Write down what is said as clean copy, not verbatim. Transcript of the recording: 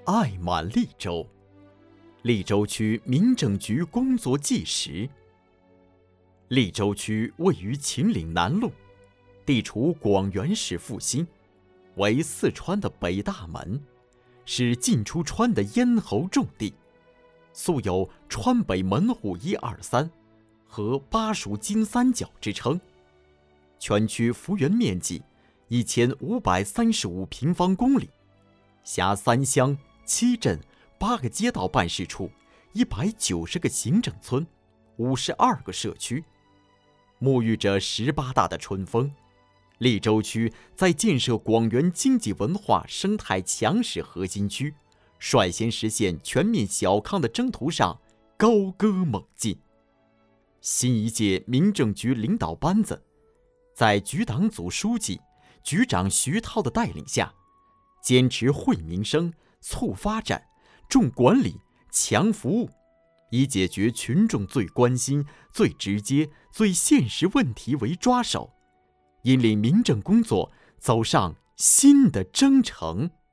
爱满利州。利州区民政局工作纪实。利州区位于秦岭南麓，地处广元市腹心，为四川的北大门，是进出川的咽喉重地，素有川北门户123和巴蜀金三角之称。全区幅员面积1535平方公里，辖3乡7镇8个街道办事处，190个行政村，52个社区。沐浴着18大的春风，利州区在建设广元经济文化生态强势核心区，率先实现全面小康的征途上高歌猛进。新一届民政局领导班子，在局党组书记、局长徐涛的带领下，坚持惠民生、促发展、重管理、强服务，以解决群众最关心、最直接、最现实问题为抓手，引领民政工作走上新的征程。